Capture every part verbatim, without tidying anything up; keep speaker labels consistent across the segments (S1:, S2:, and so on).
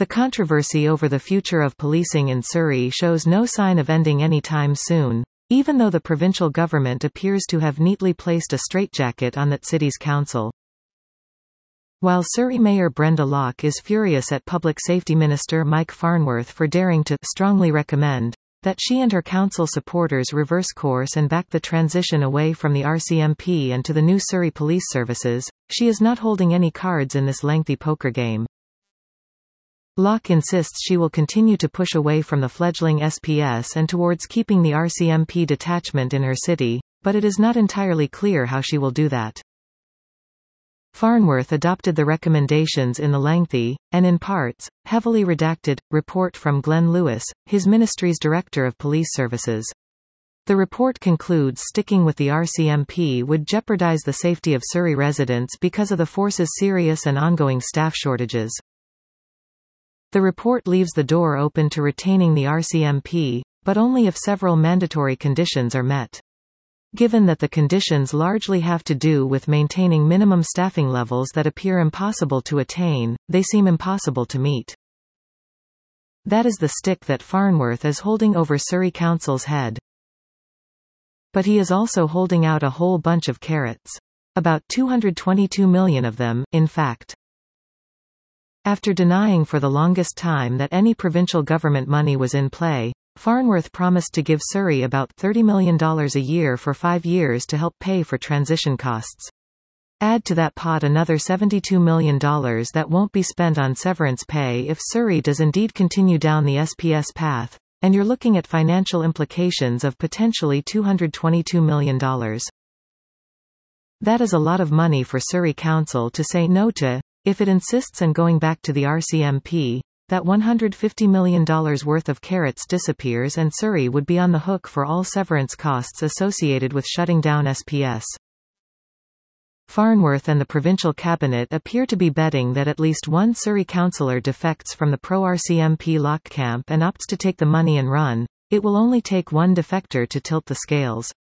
S1: The controversy over the future of policing in Surrey shows no sign of ending anytime soon, even though the provincial government appears to have neatly placed a straitjacket on that city's council. While Surrey Mayor Brenda Locke is furious at Public Safety Minister Mike Farnworth for daring to strongly recommend that she and her council supporters reverse course and back the transition away from the R C M P and to the new Surrey Police Services, she is not holding any cards in this lengthy poker game. Locke insists she will continue to push away from the fledgling S P S and towards keeping the R C M P detachment in her city, but it is not entirely clear how she will do that. Farnworth adopted the recommendations in the lengthy, and in parts, heavily redacted, report from Glenn Lewis, his ministry's Director of Police Services. The report concludes sticking with the R C M P would jeopardize the safety of Surrey residents because of the force's serious and ongoing staff shortages. The report leaves the door open to retaining the R C M P, but only if several mandatory conditions are met. Given that the conditions largely have to do with maintaining minimum staffing levels that appear impossible to attain, they seem impossible to meet. That is the stick that Farnworth is holding over Surrey Council's head. But he is also holding out a whole bunch of carrots. About two hundred twenty-two million of them, in fact. After denying for the longest time that any provincial government money was in play, Farnworth promised to give Surrey about thirty million dollars a year for five years to help pay for transition costs. Add to that pot another seventy-two million dollars that won't be spent on severance pay if Surrey does indeed continue down the S P S path, and you're looking at financial implications of potentially two hundred twenty-two million dollars. That is a lot of money for Surrey Council to say no to, if it insists on going back to the R C M P. That one hundred fifty million dollars worth of carrots disappears and Surrey would be on the hook for all severance costs associated with shutting down S P S. Farnworth and the provincial cabinet appear to be betting that at least one Surrey councillor defects from the pro-R C M P Locke camp and opts to take the money and run. It will only take one defector to tilt the scales.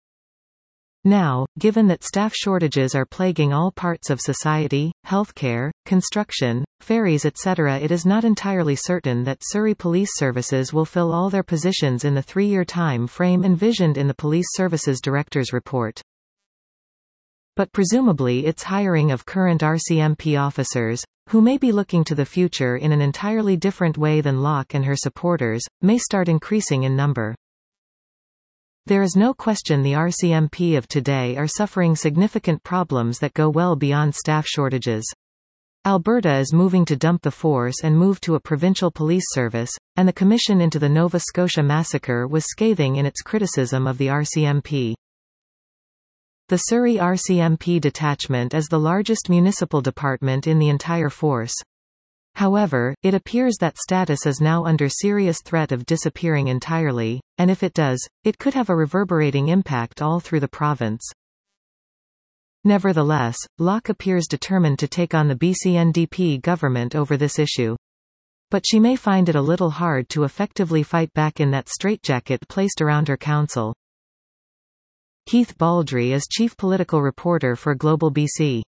S1: Now, given that staff shortages are plaguing all parts of society, healthcare, construction, ferries et cetera, it is not entirely certain that Surrey Police Services will fill all their positions in the three-year time frame envisioned in the Police Services Director's report. But presumably its hiring of current R C M P officers, who may be looking to the future in an entirely different way than Locke and her supporters, may start increasing in number. There is no question the R C M P of today are suffering significant problems that go well beyond staff shortages. Alberta is moving to dump the force and move to a provincial police service, and the Commission into the Nova Scotia massacre was scathing in its criticism of the R C M P. The Surrey R C M P detachment is the largest municipal department in the entire force. However, it appears that status is now under serious threat of disappearing entirely, and if it does, it could have a reverberating impact all through the province. Nevertheless, Locke appears determined to take on the B C N D P government over this issue. But she may find it a little hard to effectively fight back in that straitjacket placed around her council. Keith Baldry is chief political reporter for Global B C.